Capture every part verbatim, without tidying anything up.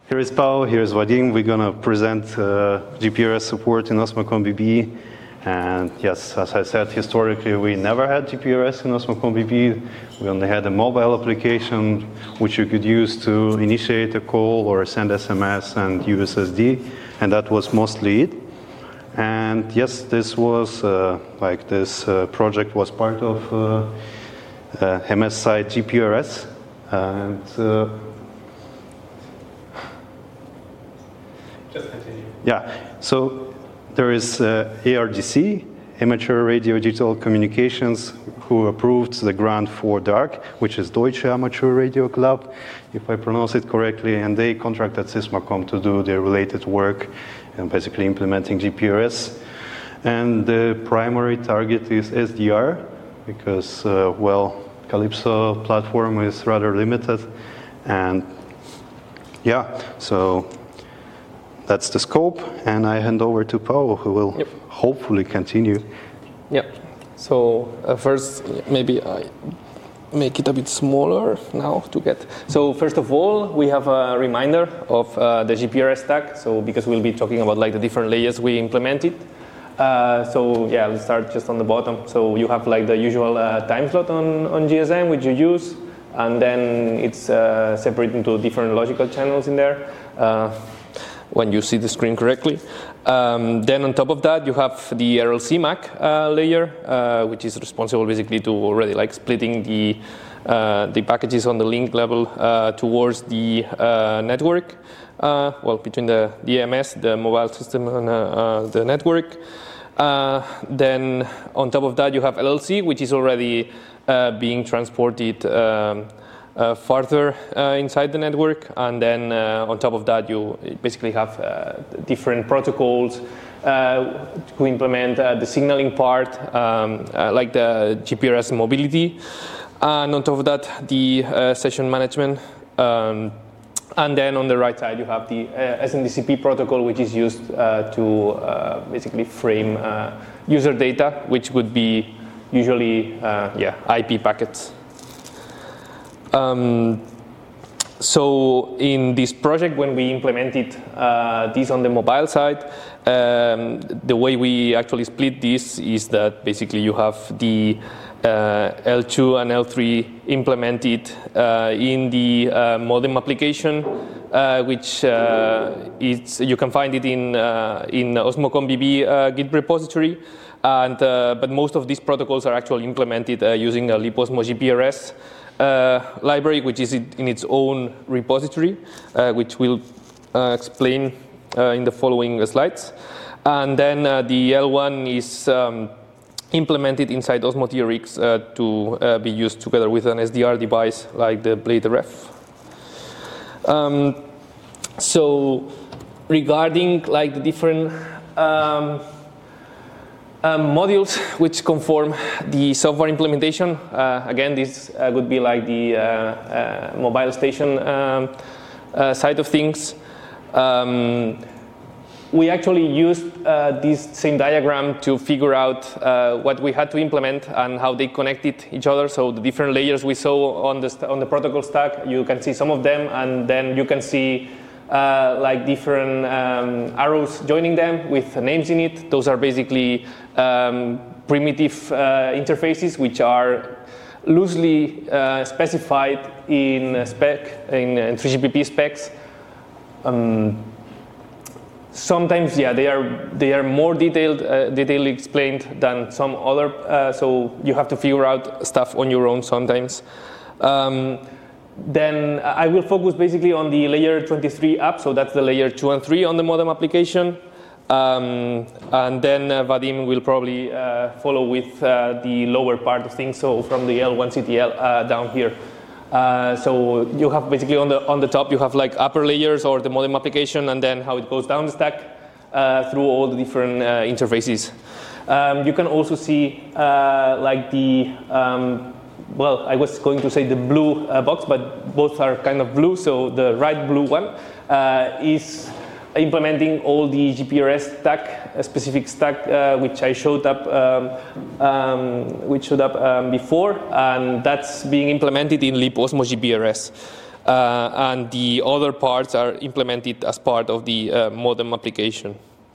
Here is Pau, here is Vadim. We're going to present uh, G P R S support in Osmocom B B. And yes, as I said, historically we never had G P R S in Osmocom B B. We only had a mobile application which you could use to initiate a call or send S M S and U S S D, and that was mostly it. And yes, this was uh, like this uh, project was part of uh, uh, M S side G P R S, and uh, just continue. Yeah, so there is uh, A R D C, Amateur Radio Digital Communications, who approved the grant for D A R C, which is Deutsche Amateur Radio Club, if I pronounce it correctly, and they contracted Sysmacom to do the related work and basically implementing G P R S. And the primary target is S D R, because, uh, well, Calypso platform is rather limited. And yeah, so that's the scope, and I hand over to Pau, who will yep. hopefully continue. Yeah. So uh, first, maybe I make it a bit smaller now to get. So first of all, we have a reminder of uh, the G P R S stack. So because we'll be talking about like the different layers we implemented. Uh, so yeah, let's start just on the bottom. So you have like the usual uh, time slot on on G S M which you use, and then it's uh, separated into different logical channels in there. Uh, when you see the screen correctly. Um, then on top of that, you have the R L C M A C uh, layer, uh, which is responsible basically to already like splitting the uh, the packages on the link level uh, towards the uh, network, uh, well, between the D M S, the mobile system, and uh, uh, the network. Uh, then on top of that, you have L L C, which is already uh, being transported um, Uh, further uh, inside the network, and then uh, on top of that you basically have uh, different protocols uh, to implement uh, the signaling part, um, uh, like the G P R S mobility, and on top of that the uh, session management, um, and then on the right side you have the uh, S N D C P protocol, which is used uh, to uh, basically frame uh, user data, which would be usually uh, yeah I P packets. Um, so in this project, when we implemented uh, this on the mobile side, um, the way we actually split this is that basically you have the uh, L two and L three implemented uh, in the uh, modem application, uh, which uh, is you can find it in uh, in Osmocom B B uh, Git repository. And uh, but most of these protocols are actually implemented uh, using a libosmo G P R S Uh, library, which is in its own repository, uh, which we'll uh, explain uh, in the following slides. And then uh, the L one is um, implemented inside Osmo T R X uh, to uh, be used together with an S D R device like the BladeRef. Um, so regarding like the different um, Um, modules which conform the software implementation. Uh, again, this uh, would be like the uh, uh, mobile station um, uh, side of things. Um, we actually used uh, this same diagram to figure out uh, what we had to implement and how they connected each other. So the different layers we saw on the st- on the protocol stack, you can see some of them, and then you can see Uh, like different um, arrows joining them with names in it. Those are basically um, primitive uh, interfaces which are loosely uh, specified in spec, in, in three G P P specs. Um, sometimes, yeah, they are they are more detailed, uh, detailedly explained than some other. Uh, so you have to figure out stuff on your own sometimes. Um, Then I will focus basically on the layer twenty-three app, so that's the layer two and three on the modem application. Um, and then uh, Vadim will probably uh, follow with uh, the lower part of things, so from the L one C T L uh, down here. Uh, so you have basically on the on the top you have like upper layers or the modem application, and then how it goes down the stack uh, through all the different uh, interfaces. Um, you can also see uh, like the um, well, I was going to say the blue uh, box, but both are kind of blue. So the right blue one uh, is implementing all the G P R S stack, a specific stack uh, which I showed up, um, um, which showed up um, before, and that's being implemented in libosmo G P R S. uh, and the other parts are implemented as part of the uh, modem application.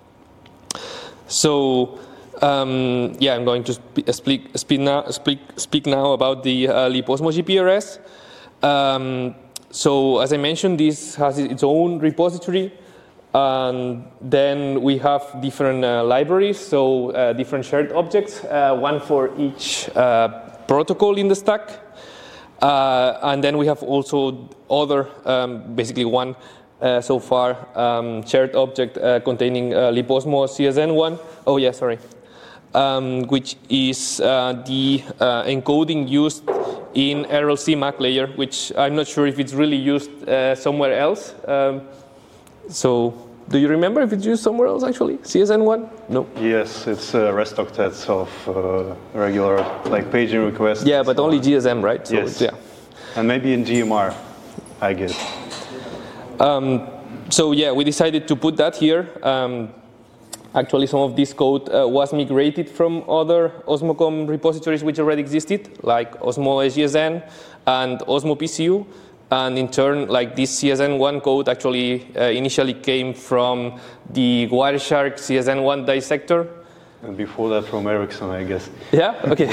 So, um, yeah, I'm going to sp speak, speak, now, speak, speak now about the uh, libosmo G P R S. Um, so, as I mentioned, this has its own repository. And then we have different uh, libraries, so uh, different shared objects, uh, one for each uh, protocol in the stack. Uh, and then we have also other, um, basically one uh, so far, um, shared object uh, containing uh, libosmo C S N one. Oh, yeah, sorry. Um, which is uh, the uh, encoding used in R L C M A C layer, which I'm not sure if it's really used uh, somewhere else. Um, So, do you remember if it's used somewhere else actually? C S N one? No. Yes, it's uh, REST octets of uh, regular like paging requests. Yeah, but only G S M, right? So yes. Yeah. And maybe in G M R, I guess. Um, so yeah, we decided to put that here. Um, actually, some of this code uh, was migrated from other Osmocom repositories which already existed, like Osmo S G S N and Osmo P C U. And in turn, like this C S N one code actually uh, initially came from the Wireshark C S N one dissector. And before that from Ericsson, I guess. Yeah, okay.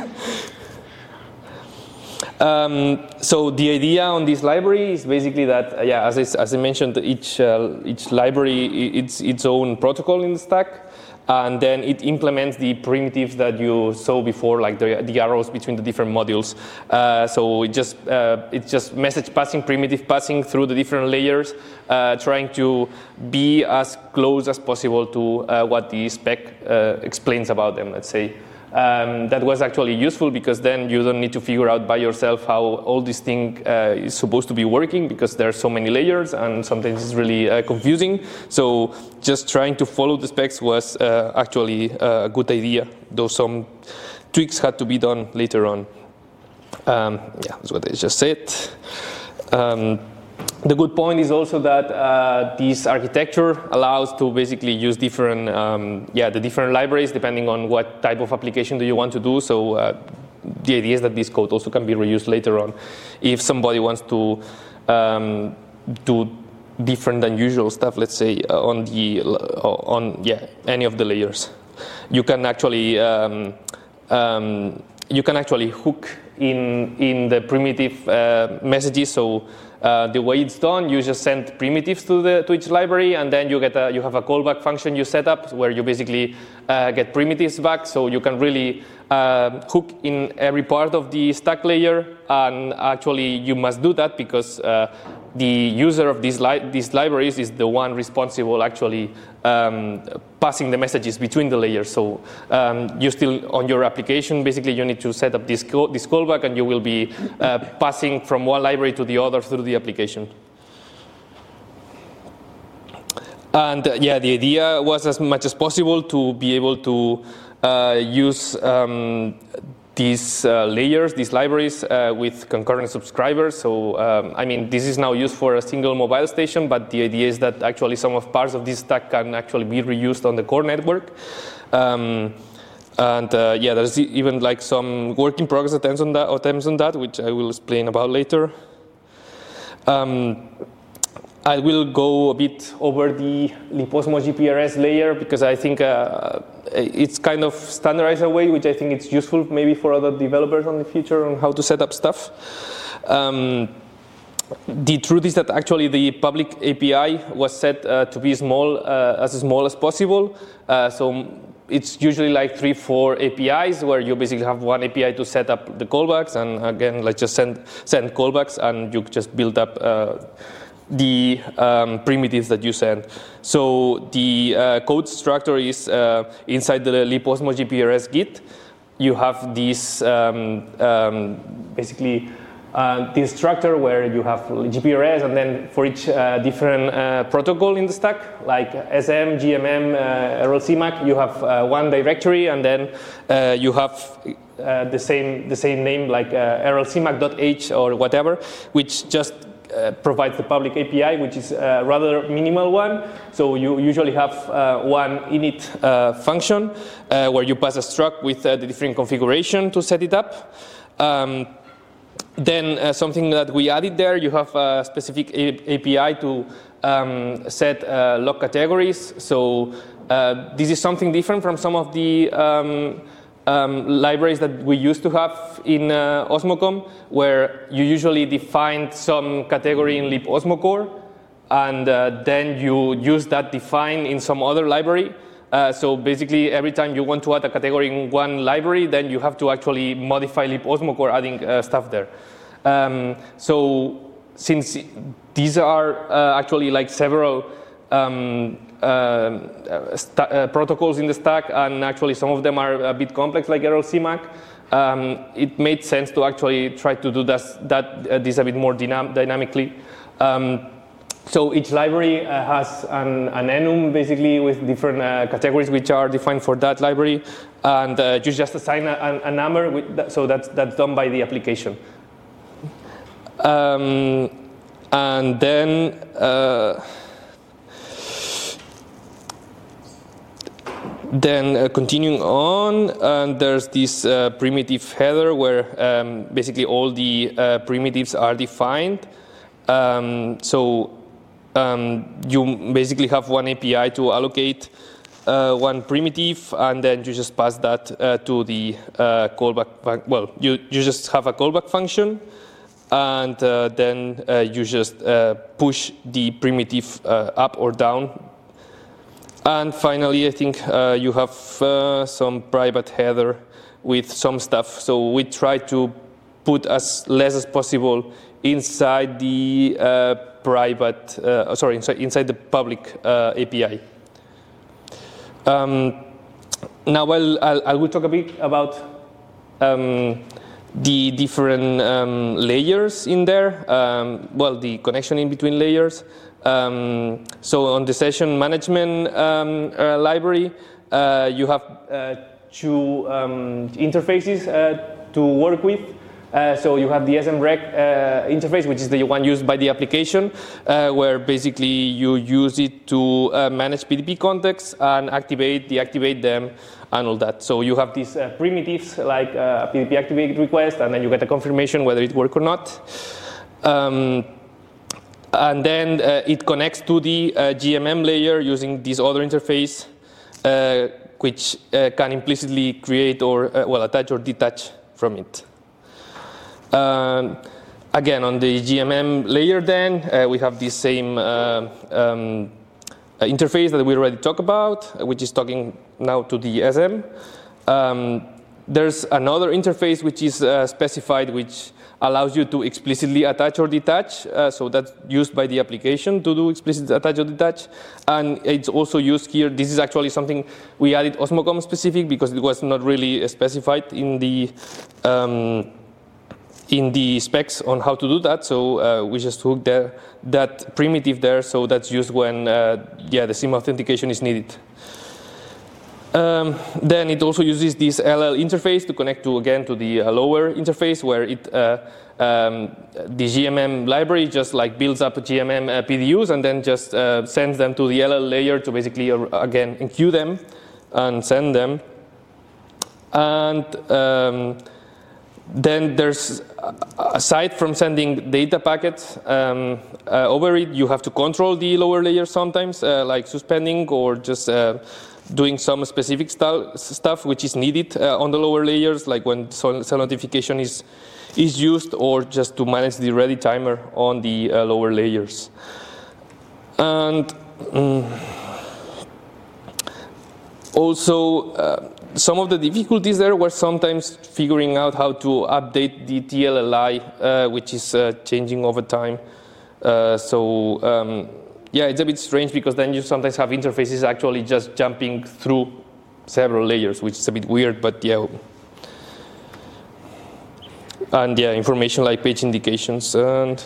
um, so the idea on this library is basically that, uh, yeah, as I, as I mentioned, each, uh, each library, it's its own protocol in the stack. And then it implements the primitives that you saw before, like the, the arrows between the different modules. Uh, so it just uh, it's just message passing, primitive passing through the different layers, uh, trying to be as close as possible to uh, what the spec uh, explains about them, let's say. Um, that was actually useful because then you don't need to figure out by yourself how all this thing uh, is supposed to be working, because there are so many layers and sometimes it's really uh, confusing. So just trying to follow the specs was uh, actually a good idea, though some tweaks had to be done later on. Um, yeah, that's what I just said. Um, The good point is also that uh, this architecture allows to basically use different, um, yeah, the different libraries depending on what type of application do you want to do. So uh, the idea is that this code also can be reused later on if somebody wants to um, do different than usual stuff. Let's say uh, on the uh, on yeah any of the layers, you can actually um, um, you can actually hook in in the primitive uh, messages. So. Uh, the way it's done, you just send primitives to the to each library, and then you get a, you have a callback function you set up where you basically uh, get primitives back. So you can really uh, hook in every part of the stack layer, and actually you must do that because uh, the user of these li these libraries is the one responsible actually um, passing the messages between the layers. So um, you still on your application, basically you need to set up this call, this callback, and you will be uh, passing from one library to the other through the application. And uh, yeah, the idea was as much as possible to be able to uh, use um, these uh, layers, these libraries uh, with concurrent subscribers. So, um, I mean, this is now used for a single mobile station, but the idea is that actually some of parts of this stack can actually be reused on the core network. Um, and uh, yeah, there's even like some work in progress attempts on that, attempts on that, which I will explain about later. Um, I will go a bit over the libosmo G P R S layer because I think uh, it's kind of standardized a way, which I think it's useful maybe for other developers in the future on how to set up stuff. Um, the truth is that actually the public A P I was set uh, to be small, uh, as small as possible. Uh, so it's usually like three, four A P Is where you basically have one A P I to set up the callbacks, and again, let's just send send callbacks, and you just build up uh, the um, primitives that you send. So the uh, code structure is uh, inside the libosmo G P R S Git. You have this um, um, basically uh, this structure where you have G P R S, and then for each uh, different uh, protocol in the stack, like S M, G M M, uh, R L C M A C, you have uh, one directory, and then uh, you have uh, the same the same name like uh, R L C M A C dot H or whatever, which just Uh, provides the public A P I, which is a rather minimal one. So you usually have uh, one init uh, function uh, where you pass a struct with uh, the different configuration to set it up. Um, then uh, something that we added there, you have a specific A P I to um, set uh, log categories. So uh, this is something different from some of the um, um, libraries that we used to have in uh, Osmocom, where you usually define some category in libosmocore, and uh, then you use that define in some other library. Uh, so basically, every time you want to add a category in one library, then you have to actually modify libosmocore, adding uh, stuff there. Um, so since these are uh, actually like several um, uh, uh, protocols in the stack, and actually some of them are a bit complex, like R L C Mac, um, it made sense to actually try to do this, that, uh, this a bit more dynam dynamically. Um, So each library uh, has an, an enum, basically, with different uh, categories which are defined for that library, and uh, you just assign a, a number, with that, so that's, that's done by the application. Um, and then uh, then uh, continuing on, and there's this uh, primitive header where um, basically all the uh, primitives are defined. Um, so Um, you basically have one A P I to allocate uh, one primitive, and then you just pass that uh, to the uh, callback. Well, you, you just have a callback function, and uh, then uh, you just uh, push the primitive uh, up or down. And finally, I think uh, you have uh, some private header with some stuff. So we try to put as less as possible inside the uh, private, uh, sorry, inside, inside the public uh, A P I. Um, now, I'll, I'll, I will talk a bit about um, the different um, layers in there. Um, well, the connection in between layers. Um, so on the session management um, uh, library, uh, you have uh, two um, interfaces uh, to work with. Uh, so you have the S M rec uh, interface, which is the one used by the application, uh, where basically you use it to uh, manage P D P contexts and activate, deactivate them, and all that. So you have these uh, primitives like uh, a P D P activate request, and then you get a confirmation whether it works or not. Um, and then uh, it connects to the uh, G M M layer using this other interface, uh, which uh, can implicitly create or uh, well attach or detach from it. Um, again, on the G M M layer then, uh, we have this same uh, um, interface that we already talked about, which is talking now to the S M. Um, there's another interface which is uh, specified, which allows you to explicitly attach or detach. Uh, so that's used by the application to do explicit attach or detach. And it's also used here. This is actually something we added Osmocom specific because it was not really specified in the um, in the specs on how to do that, so uh, we just hooked there, that primitive there, so that's used when uh, yeah, the SIM authentication is needed. Um, then it also uses this L L interface to connect to, again, to the uh, lower interface, where it uh, um, the G M M library just like builds up G M M uh, P D Us and then just uh, sends them to the L L layer to basically, uh, again, enqueue them and send them. And um, then there's, aside from sending data packets um, uh, over it, you have to control the lower layer sometimes, uh, like suspending or just uh, doing some specific st stuff which is needed uh, on the lower layers, like when cell notification is, is used, or just to manage the ready timer on the uh, lower layers. And um, also, uh, some of the difficulties there were sometimes figuring out how to update the T L L I, uh, which is uh, changing over time. Uh, so um, yeah, it's a bit strange because then you sometimes have interfaces actually just jumping through several layers, which is a bit weird, but yeah. And yeah, information like page indications. And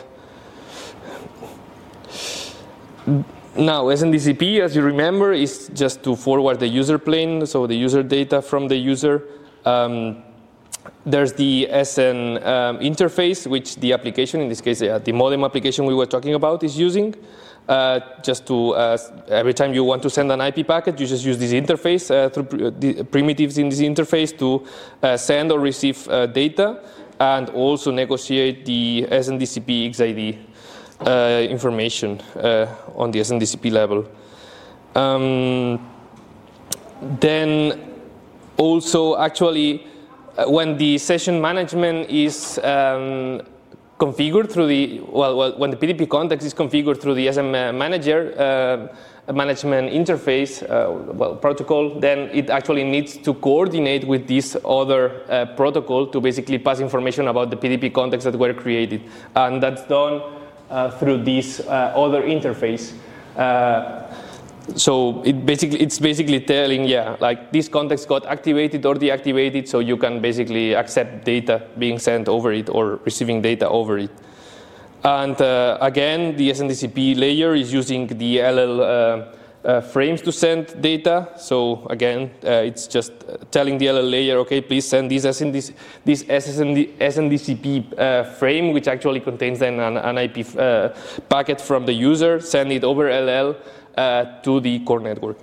now, S N D C P, as you remember, is just to forward the user plane, so the user data from the user. Um, there's the S N um, interface, which the application, in this case, uh, the modem application we were talking about, is using. Uh, just to, uh, every time you want to send an I P packet, you just use this interface, uh, through pr the primitives in this interface to uh, send or receive uh, data and also negotiate the S N D C P X I D uh, information uh, on the S N D C P level. Um, then also actually uh, when the session management is um, configured through the, well, well, when the P D P context is configured through the S M manager uh, management interface, uh, well, protocol, then it actually needs to coordinate with this other uh, protocol to basically pass information about the P D P context that were created. And that's done uh, through this uh, other interface. Uh, So it basically, it's basically telling, yeah, like this context got activated or deactivated, so you can basically accept data being sent over it or receiving data over it. And uh, again, the S N D C P layer is using the L L uh, uh, frames to send data. So again, uh, it's just telling the L L layer, okay, please send this S N D C, this S N D C P uh, frame, which actually contains then an, an I P uh, packet from the user, send it over L L. Uh, to the core network.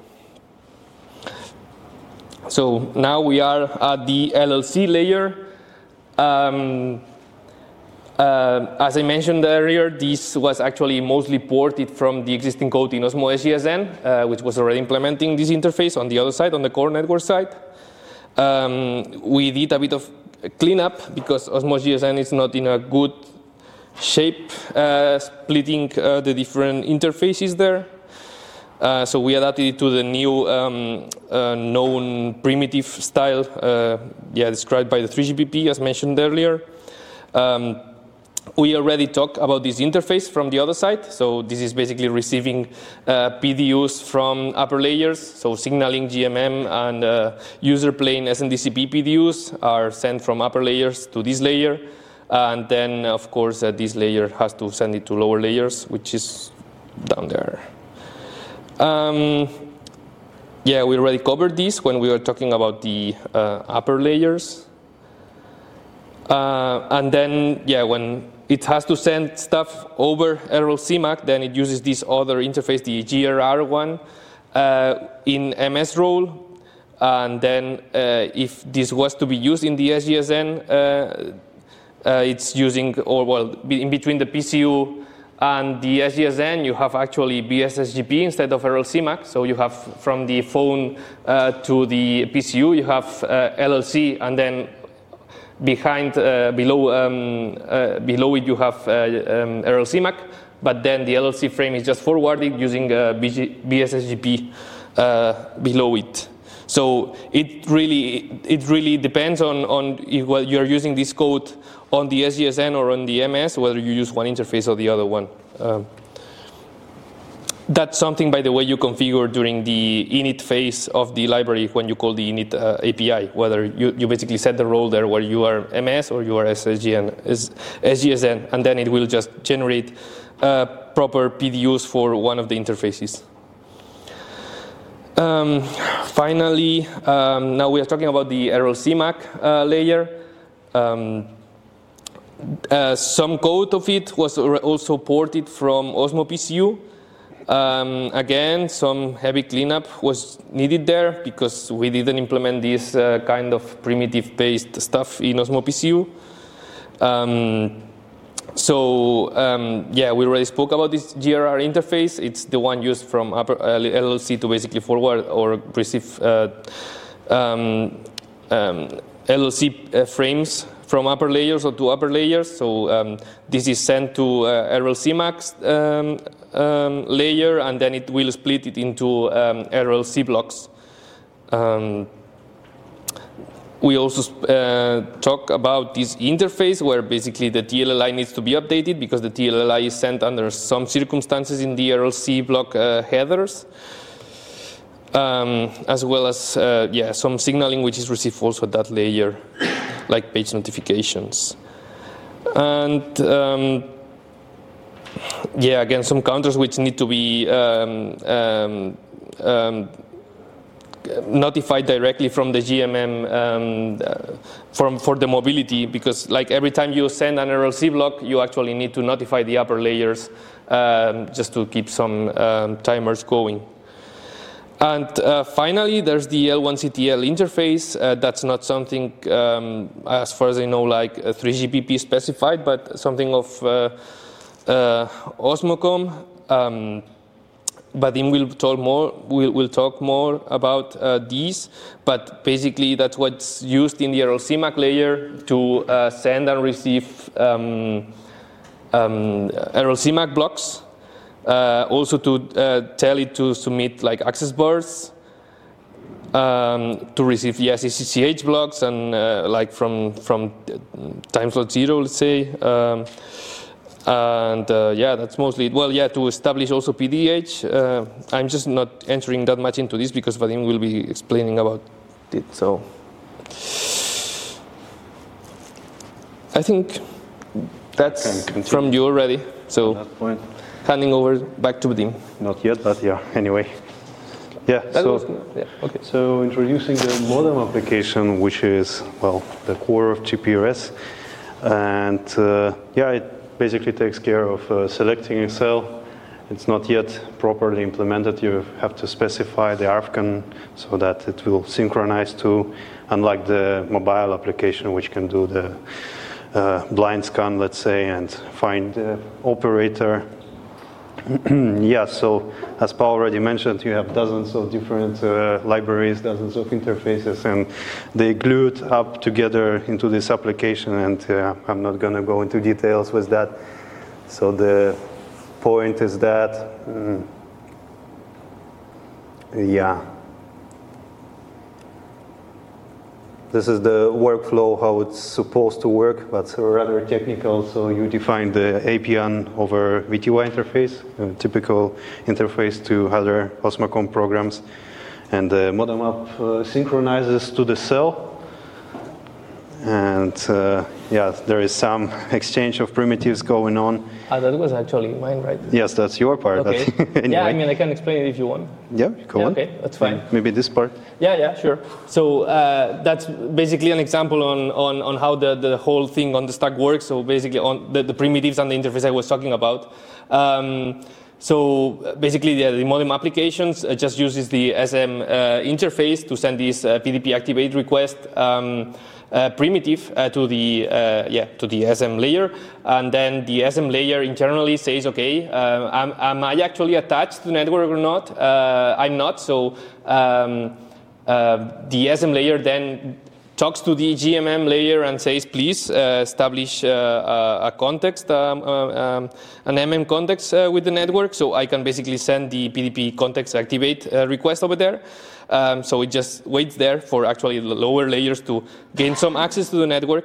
So now we are at the L L C layer. Um, uh, as I mentioned earlier, this was actually mostly ported from the existing code in Osmo S G S N, uh, which was already implementing this interface on the other side, on the core network side. Um, we did a bit of cleanup because Osmo S G S N is not in a good shape, uh, splitting uh, the different interfaces there. Uh, so we adapted it to the new um, uh, known primitive style, uh, yeah, described by the three G P P, as mentioned earlier. Um, we already talked about this interface from the other side. So this is basically receiving uh, P D Us from upper layers. So signaling G M M and uh, user plane S N D C P P D Us are sent from upper layers to this layer. And then, of course, uh, this layer has to send it to lower layers, which is down there. Um, yeah, we already covered this when we were talking about the uh, upper layers. Uh, and then, yeah, when it has to send stuff over R L C MAC, then it uses this other interface, the G R R one, uh, in M S role. And then uh, if this was to be used in the S G S N, uh, uh, it's using, or well, in between the P C U and the S G S N, you have actually B S S G P instead of R L C MAC. So you have from the phone uh, to the P C U, you have uh, L L C, and then behind, uh, below, um, uh, below it, you have uh, um, R L C MAC. But then the L L C frame is just forwarded using uh, B S S G P uh, below it. So it really, it really depends on on if you are using this code on the S G S N or on the M S, whether you use one interface or the other one. Um, that's something, by the way, you configure during the init phase of the library when you call the init uh, A P I, whether you, you basically set the role there where you are M S or you are S G S N, and then it will just generate uh, proper P D Us for one of the interfaces. Um, finally, um, now we are talking about the R L C MAC uh, layer. Um, Uh, some code of it was also ported from Osmo P C U. Um, again, some heavy cleanup was needed there because we didn't implement this uh, kind of primitive-based stuff in Osmo P C U. Um, so, um, yeah, we already spoke about this G R R interface. It's the one used from upper L L C to basically forward or receive uh, um, um, L L C uh, frames from upper layers or to upper layers. So um, this is sent to uh, R L C MAC um, um, layer, and then it will split it into um, R L C blocks. Um, we also uh, talk about this interface where basically the T L L I needs to be updated because the T L L I is sent under some circumstances in the R L C block uh, headers. Um, as well as uh, yeah, some signaling which is received also at that layer, like page notifications. And um, yeah, again, some counters which need to be um, um, um, notified directly from the G M M um, uh, from, for the mobility, because like every time you send an R L C block, you actually need to notify the upper layers um, just to keep some um, timers going. And uh, finally, there's the L one C T L interface. Uh, that's not something, um, as far as I know, like a three G P P specified, but something of uh, uh, Osmocom. Um, Vadim will talk more. Will will talk more about uh, these. But basically, that's what's used in the R L C M A C layer to uh, send and receive um, um, R L C M A C blocks. Uh, also to uh, tell it to submit like access bars, um, to receive yeah, C C C H blocks and uh, like from from time slot zero, let's say, um, and uh, yeah, that's mostly it. Well, yeah, to establish also P D H. Uh, I'm just not entering that much into this because Vadim will be explaining about it. So I think that's from you already. So. At that point. Handing over back to Vadim. Not yet, but yeah, anyway. Yeah, that so, was, yeah, okay. So introducing the modem application, which is, well, the core of G P R S. And uh, yeah, it basically takes care of uh, selecting a cell. It's not yet properly implemented. You have to specify the A R F C A N so that it will synchronize to, unlike the mobile application, which can do the uh, blind scan, let's say, and find the operator. Yeah, so as Paul already mentioned, you have dozens of different uh, libraries, dozens of interfaces, and they glued up together into this application, and uh, I'm not going to go into details with that. So the point is that, mm, yeah, this is the workflow, how it's supposed to work, but rather technical. So you define the A P N over V T Y interface, a typical interface to other Osmocom programs. And the modem app uh, synchronizes to the cell. And uh, yeah, there is some exchange of primitives going on. Ah, that was actually mine, right? Yes, that's your part. Okay. Anyway. Yeah, I mean, I can explain it if you want. Yeah, go yeah, on. Okay, that's fine. Maybe this part. Yeah, yeah, sure. So uh, that's basically an example on, on, on how the, the whole thing on the stack works. So basically on the, the primitives and the interface I was talking about. Um, so basically the, the modem applications uh, just uses the S M uh, interface to send this uh, P D P activate request um, Uh, primitive uh, to the uh, yeah to the S M layer, and then the S M layer internally says, okay, uh, am, am I actually attached to the network or not? Uh, I'm not. So um, uh, the S M layer then talks to the G M M layer and says, please uh, establish uh, a context, um, uh, um, an M M context uh, with the network. So I can basically send the P D P context activate uh, request over there. Um, so it just waits there for actually the lower layers to gain some access to the network.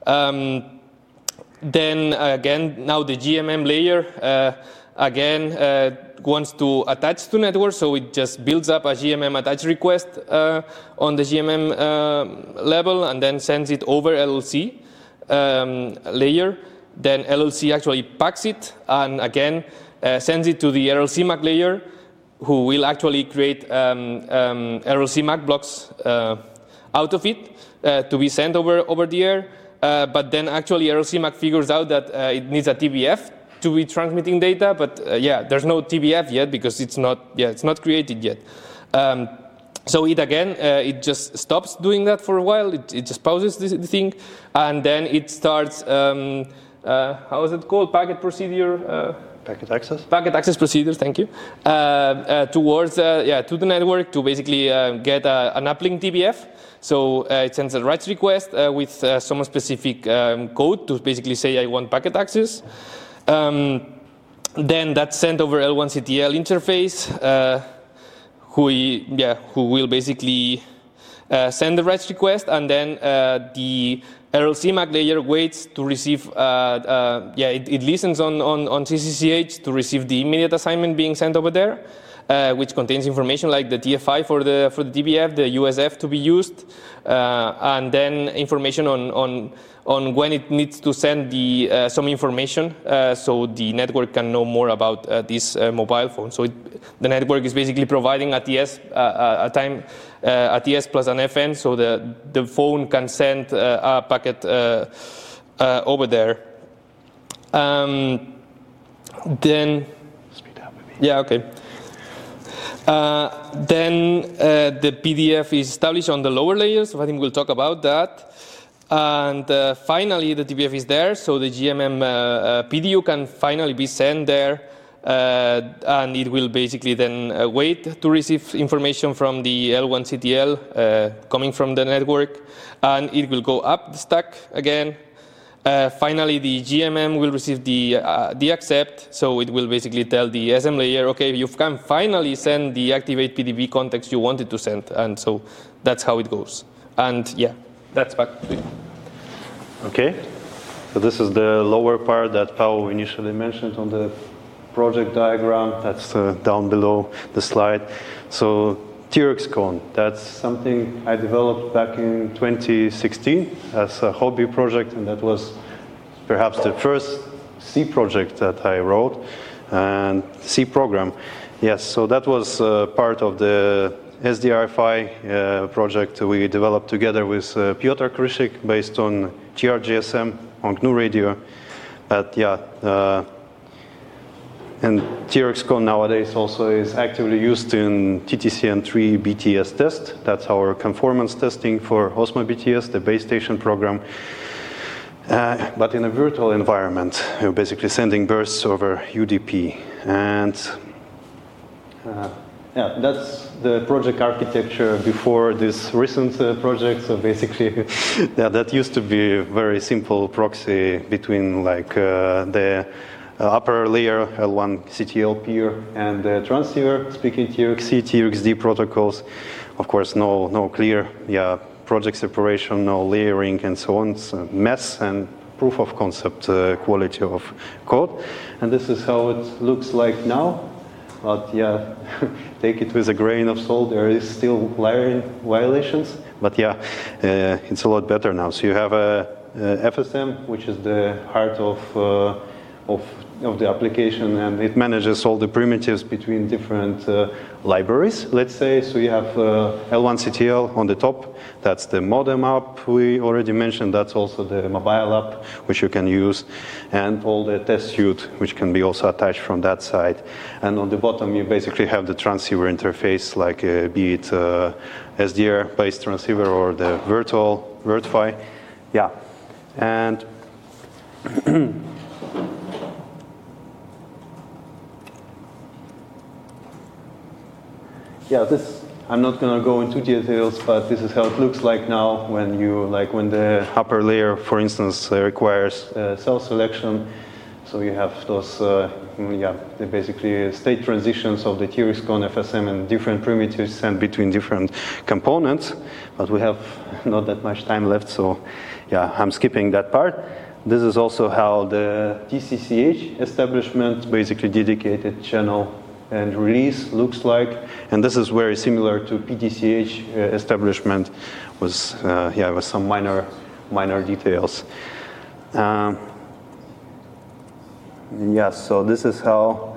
Um, then again, now the G M M layer uh, again uh, wants to attach to network, so it just builds up a G M M attach request uh, on the G M M uh, level and then sends it over L L C um, layer. Then L L C actually packs it and again uh, sends it to the R L C M A C layer, who will actually create um, um, R L C M A C blocks uh, out of it uh, to be sent over, over the air. Uh, but then actually R L C M A C figures out that uh, it needs a T B F to be transmitting data. But uh, yeah, there's no T B F yet because it's not, yeah, it's not created yet. Um, so it again, uh, it just stops doing that for a while. It, it just pauses this, the thing. And then it starts, um, uh, how is it called? Packet procedure? Uh, Packet access? Packet access procedures, thank you. Uh, uh, towards, uh, yeah, to the network to basically uh, get a, an uplink T B F. So uh, it sends a write request uh, with uh, some specific um, code to basically say I want packet access. Um, then that's sent over L one C T L interface, uh, who, yeah, who will basically uh, send the write request, and then uh, the R L C M A C layer waits to receive, uh, uh, yeah, it, it listens on, on, on C C C H to receive the immediate assignment being sent over there, uh, which contains information like the T F I for the, for the D B F, the U S F to be used, uh, and then information on, on, on when it needs to send the, uh, some information uh, so the network can know more about uh, this uh, mobile phone. So it, the network is basically providing a T S, uh, a time, uh, a T S plus an F N, so the, the phone can send uh, a packet uh, uh, over there. Um, then, Speed up a bit. yeah, okay. Uh, then uh, the P D F is established on the lower layers, so I think we'll talk about that. And uh, finally, the T B F is there, so the G M M uh, uh, P D U can finally be sent there, uh, and it will basically then uh, wait to receive information from the L one C T L uh, coming from the network, and it will go up the stack again. Uh, finally, the G M M will receive the, uh, the accept, so it will basically tell the S M layer, okay, you can finally send the activate P D B context you wanted to send, and so that's how it goes. And yeah, that's back to you. Okay, so this is the lower part that Pau initially mentioned on the project diagram. That's uh, down below the slide. So TRXCon, that's something I developed back in twenty sixteen as a hobby project, and that was perhaps the first C project that I wrote, and C program. Yes, so that was uh, part of the S D R F I uh, project we developed together with uh, Piotr Krysik based on G R G S M on G N U Radio. But yeah, uh, and TRXCon nowadays also is actively used in T T C N three B T S test. That's our conformance testing for Osmo B T S, the base station program. Uh, but in a virtual environment, you're basically sending bursts over U D P. And uh, yeah, that's the project architecture before this recent uh, project. So basically, yeah, that used to be a very simple proxy between like uh, the uh, upper layer L one C T L peer and the transceiver speaking T R X C, T R X D protocols. Of course, no, no clear, yeah, project separation, no layering, and so on. It's a mess and proof of concept uh, quality of code. And this is how it looks like now. But yeah, take it with a grain of salt. There is still layering violations, but yeah, uh, it's a lot better now. So you have a, a F S M, which is the heart of uh, of of the application, and it manages all the primitives between different uh, libraries, let's say. So you have uh, L one C T L on the top. That's the modem app we already mentioned. That's also the mobile app, which you can use, and all the test suite, which can be also attached from that side. And on the bottom, you basically have the transceiver interface, like uh, be it uh, S D R-based transceiver or the virtual VirtFi. Yeah, and yeah, this, I'm not going to go into details, but this is how it looks like now when you, like when the upper layer, for instance, uh, requires uh, cell selection. So you have those, uh, yeah, basically state transitions of the TRXCon F S M and different primitives sent between different components. But we have not that much time left, so yeah, I'm skipping that part. This is also how the T C C H establishment, basically dedicated channel and release, looks like. And this is very similar to P T C H uh, establishment, with uh, yeah, with some minor minor details. Um, yeah, so this is how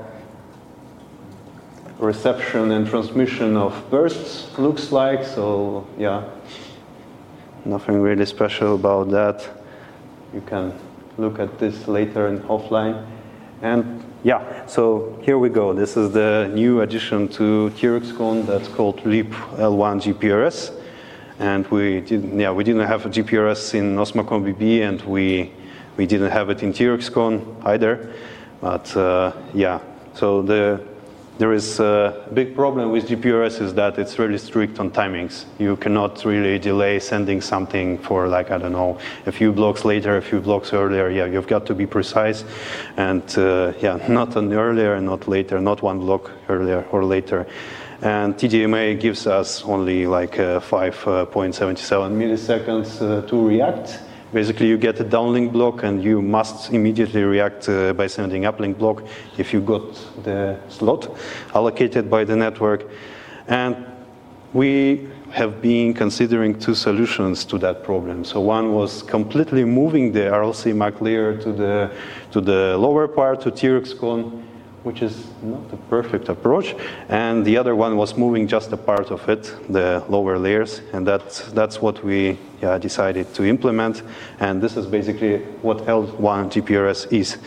reception and transmission of bursts looks like. So yeah, nothing really special about that. You can look at this later in offline. And yeah, so here we go. This is the new addition to TRXCon that's called Leap L one G P R S. And we didn't, yeah, we didn't have a G P R S in Osmocom B B, and we we didn't have it in TRXCon either. But uh, yeah, so the there is a big problem with G P R S is that it's really strict on timings. You cannot really delay sending something for, like, I don't know, a few blocks later, a few blocks earlier. Yeah, you've got to be precise, and uh, yeah, not an earlier, not later, not one block earlier or later. And T D M A gives us only like uh, five point seven seven milliseconds uh, to react. Basically, you get a downlink block, and you must immediately react uh, by sending uplink block if you got the slot allocated by the network. And we have been considering two solutions to that problem. So one was completely moving the R L C M A C layer to the to the lower part, to TRXCon, which is not the perfect approach. And the other one was moving just a part of it, the lower layers, and that's, that's what we yeah, decided to implement. And this is basically what L one G P R S is.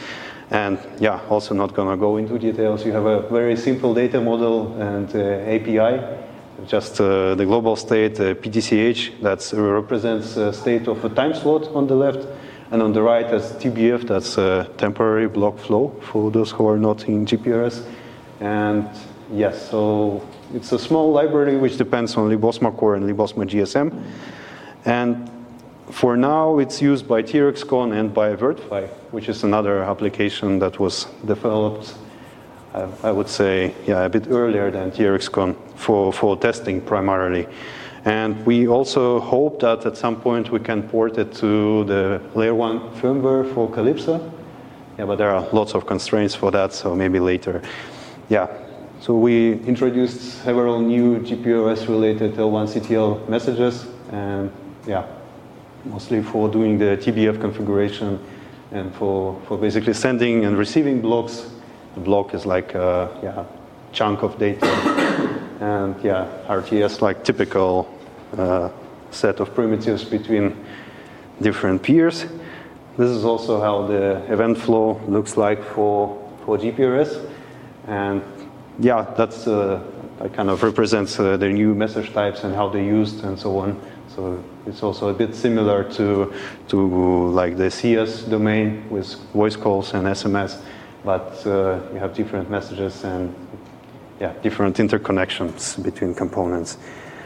And yeah, also not going to go into details. You have a very simple data model and uh, A P I, just uh, the global state, uh, P T C H, that represents a state of a time slot on the left, and on the right as T B F, that's a temporary block flow for those who are not in G P R S. And yes, so it's a small library which depends on libosma core and libosma G S M. And for now, it's used by TRXCon and by VertFi, which is another application that was developed, uh, I would say, yeah, a bit earlier than TRXCon for, for testing primarily. And we also hope that at some point we can port it to the layer one firmware for Calypso. Yeah, but there are lots of constraints for that, so maybe later. Yeah, so we introduced several new G P R S-related L one C T L messages, and yeah, mostly for doing the T B F configuration and for, for basically sending and receiving blocks. The block is like a yeah, chunk of data. And yeah, R T S like typical uh, set of primitives between different peers. This is also how the event flow looks like for, for G P R S. And yeah, that's uh, that kind of represents uh, the new message types and how they're used and so on. So it's also a bit similar to, to like the C S domain with voice calls and S M S, but uh, you have different messages and yeah, different interconnections between components.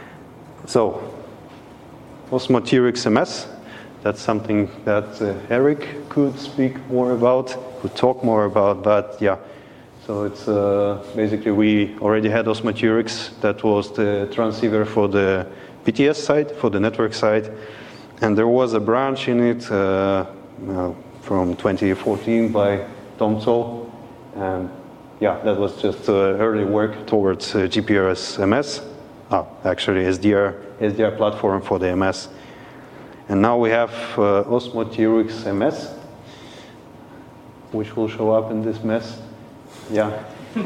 So Osmo T R X M S, that's something that uh, Eric could speak more about, could talk more about, but yeah. So it's uh, basically we already had Osmo T R X, that was the transceiver for the P T S side, for the network side, and there was a branch in it uh, uh, from twenty fourteen by Tom Zoll, and yeah, that was just uh, early work towards uh, G P R S M S, oh, actually S D R, S D R platform for the M S. And now we have uh, Osmo T R X M S, which will show up in this mess. Yeah.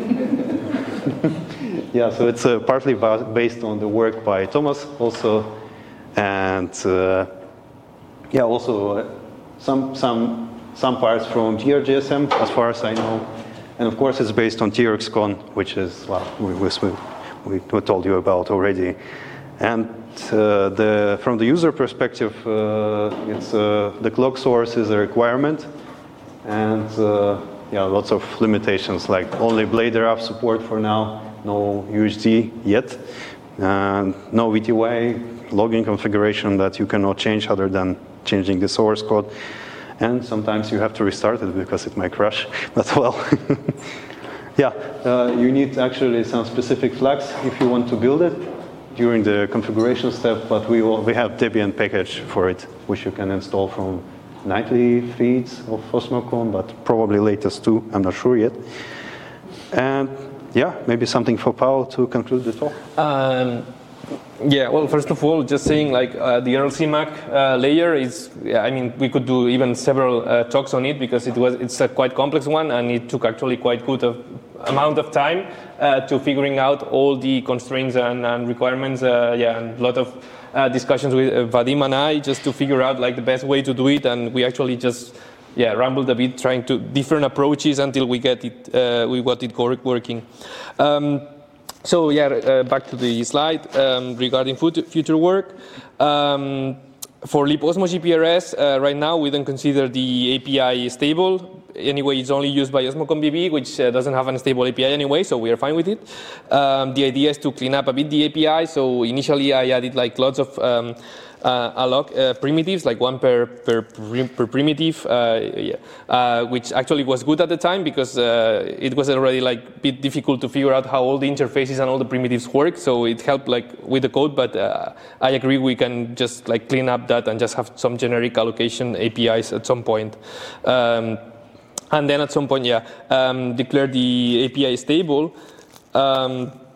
Yeah, so it's uh, partly based on the work by Thomas also, and uh, yeah, also uh, some some some parts from G R G S M, as far as I know, and of course it's based on TRXCon, which is well we we, we told you about already, and uh, the from the user perspective, uh, it's uh, the clock source is a requirement, and uh, yeah, lots of limitations like only BladeRF support for now. No U H D yet, and no V T Y logging configuration that you cannot change other than changing the source code. And sometimes you have to restart it because it might crash, but well. Yeah, uh, you need actually some specific flags if you want to build it during the configuration step, but we, will, we have Debian package for it, which you can install from nightly feeds of Osmocon, but probably latest too, I'm not sure yet. And yeah, maybe something for Paul to conclude the talk. Um, yeah, well, first of all, just saying like uh, the R L C Mac uh, layer is, yeah, I mean, we could do even several uh, talks on it because it was it's a quite complex one and it took actually quite good of, amount of time uh, to figuring out all the constraints and, and requirements. Uh, yeah, and a lot of uh, discussions with uh, Vadim and I just to figure out like the best way to do it, and we actually just. Yeah, rambled a bit, trying to different approaches until we get it, uh, we got it working. Um, so yeah, uh, back to the slide um, regarding future work. Um, for libosmo G P R S, uh, right now we don't consider the A P I stable. Anyway, it's only used by Osmocon B B, which uh, doesn't have a stable A P I anyway, so we are fine with it. Um, the idea is to clean up a bit the A P I. So initially, I added like lots of um, uh, alloc uh, primitives, like one per per, per primitive, uh, yeah, uh, which actually was good at the time because uh, it was already like a bit difficult to figure out how all the interfaces and all the primitives work. So it helped like with the code, but uh, I agree we can just like clean up that and just have some generic allocation A P Is at some point. Um, And then at some point, yeah, um, declare the A P I stable. Um,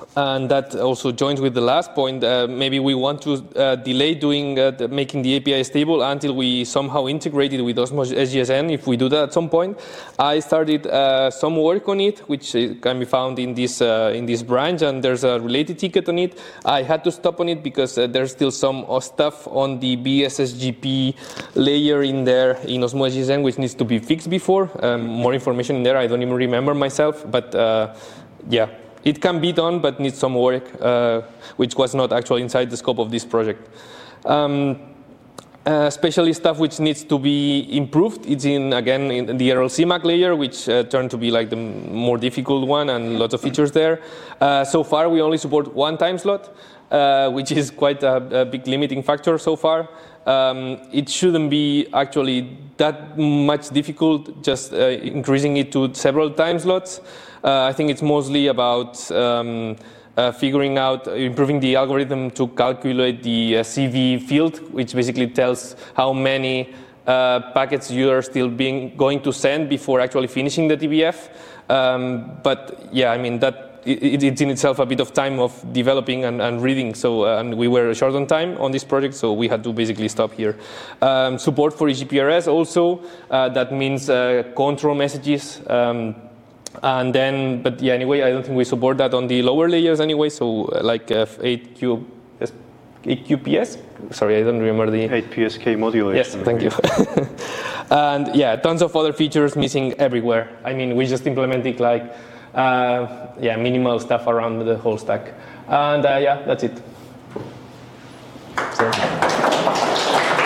and that also joins with the last point. Uh, maybe we want to uh, delay doing uh, the, making the A P I stable until we somehow integrate it with Osmos S G S N. If we do that at some point, I started uh, some work on it, which can be found in this uh, in this branch, and there's a related ticket on it. I had to stop on it because uh, there's still some uh, stuff on the B S S G P layer in there in Osmos S G S N which needs to be fixed before. Um, more information in there. I don't even remember myself, but uh, yeah. It can be done, but needs some work, uh, which was not actually inside the scope of this project. Um, uh, especially stuff which needs to be improved. It's in, again, in the R L C MAC layer, which uh, turned to be like the more difficult one and lots of features there. Uh, so far, we only support one time slot, uh, which is quite a, a big limiting factor so far. Um, it shouldn't be actually that much difficult, just uh, increasing it to several time slots. Uh, I think it's mostly about um, uh, figuring out, improving the algorithm to calculate the uh, C V field, which basically tells how many uh, packets you are still being going to send before actually finishing the T B F. Um, but yeah, I mean that it, it's in itself a bit of time of developing and, and reading. So uh, and we were short on time on this project, so we had to basically stop here. Um, support for E G P R S also. Uh, that means uh, control messages. Um, And then, but yeah, anyway, I don't think we support that on the lower layers anyway. So uh, like uh, eight Q P S. Sorry, I don't remember the eight P S K modulation. Yes, thank you. And yeah, tons of other features missing everywhere. I mean, we just implemented like uh, yeah, minimal stuff around the whole stack. And uh, yeah, that's it. So.